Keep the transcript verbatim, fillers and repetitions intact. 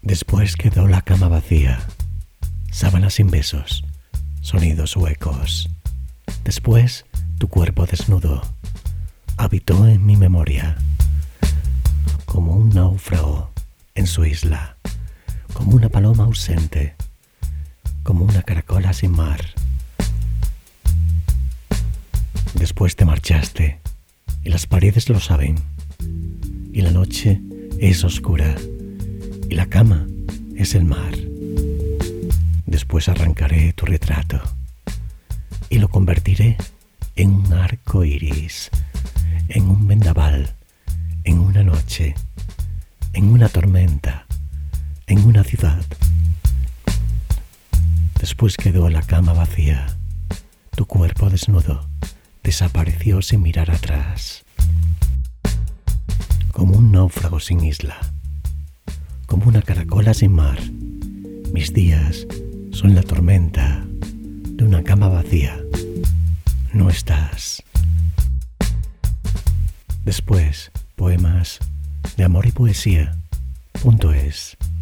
Después quedó la cama vacía, sábanas sin besos, sonidos huecos. Después tu cuerpo desnudo habitó en mi memoria, como un náufrago en su isla, como una paloma ausente, como una caracola sin mar. Después te marchaste, y las paredes lo saben, y la noche es oscura, y la cama es el mar. Después arrancaré tu retrato, y lo convertiré en un arco iris, en un vendaval, en una noche, en una tormenta, en una ciudad. Después quedó la cama vacía, tu cuerpo desnudo desapareció sin mirar atrás, como un náufrago sin isla, como una caracola sin mar. Mis días son la tormenta de una cama vacía. No estás. Después, poemas de amor y poesía. Punto es.